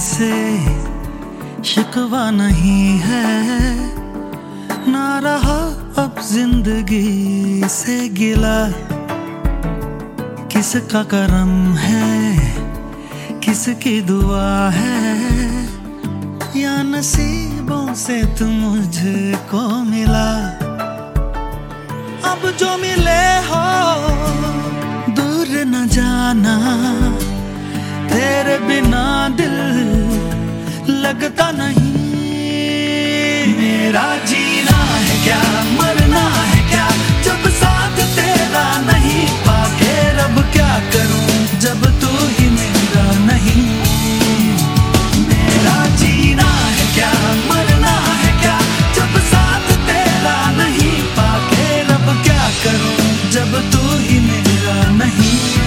से शिकवा नहीं है, ना रहा अब जिंदगी से गिला। किसका करम है, किसकी दुआ है, या नसीबों से तुम मुझको मिला। अब जो मिले हो दूर न जाना, तेरे बिना दिल लगता नहीं। मेरा जीना है क्या, मरना है क्या, जब साथ तेरा नहीं पाके रब क्या करूं, जब तू ही मेरा नहीं। मेरा जीना है क्या, मरना है क्या, जब साथ तेरा नहीं पाके रब क्या करूं, जब तू ही मेरा नहीं।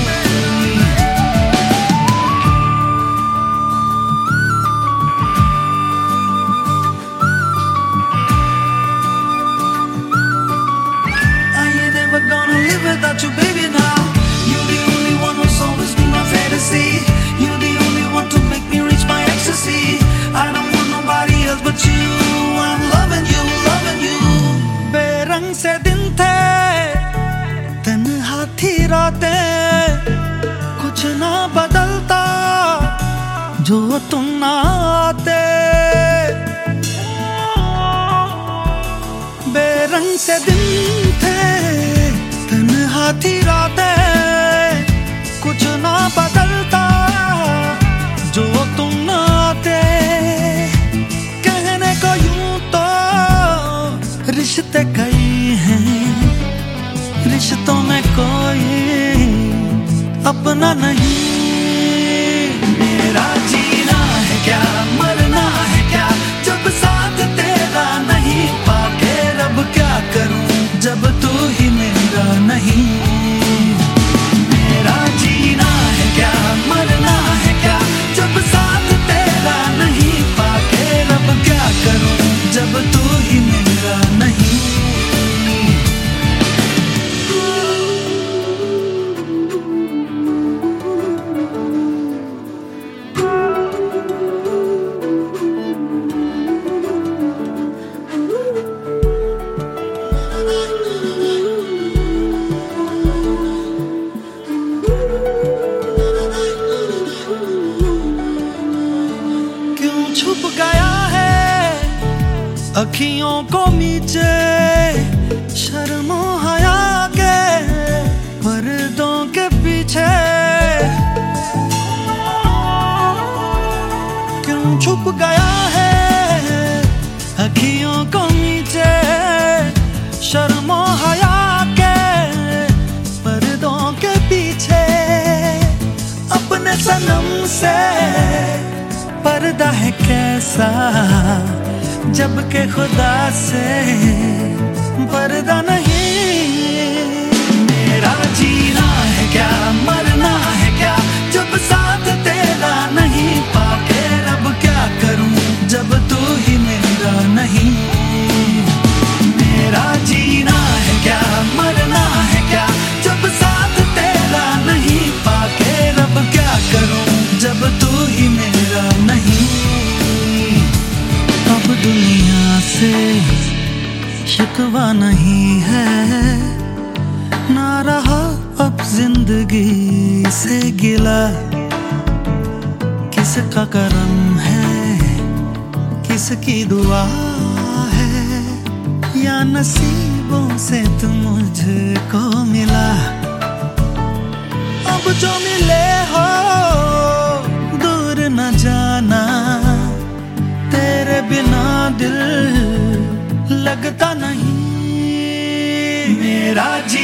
Without you, baby, now you're the only one who's always been my fantasy. You're the only one to make me reach my ecstasy. I don't want nobody else but you. I'm loving you, loving you. बेरंग से दिन थे, तन्हा थी रातें, कुछ ना बदलता जो तुम ना आते। बेरंग से दिन थे, थी रातें, कुछ ना बदलता जो तुम ना आते। कहने को यूं तो रिश्ते कई हैं, रिश्तों में कोई अपना नहीं। मेरा जीना है क्या, मरना है क्या, जब साथ तेरा नहीं पाके रब क्या करूं, जब तू ही मेरा नहीं। मेरा जीना है क्या, मरना है क्या, जब साथ तेरा नहीं पाके रब क्या करूं, जब तू ही मेरा नहीं। छुप गया है अखियों को नीचे, शर्मो हया के पर्दों के पीछे। क्यों छुप गया है अखियों को नीचे, शर्मो हया के पर्दों के पीछे। अपने सनम से पर्दा है कैसा, जबकि खुदा से पर्दा नहीं। मेरा जीना है क्या, मरना है क्या, जब साथ तेरा नहीं पाके रब क्या करूं, जब तू ही मेरा नहीं। मेरा जीना है क्या, मरना है क्या, जब साथ तेरा नहीं पाके रब क्या करूं, जब तू ही मेरा नहीं। अब दुनिया से शिकवा नहीं है, ना रहा अब जिंदगी से गिला। किसका करम है, किसकी दुआ है, या नसीबों से तुम मुझको मिला। अब जो मिले हो दूर न जाना, तेरे बिना दिल लगता नहीं। मेरा जी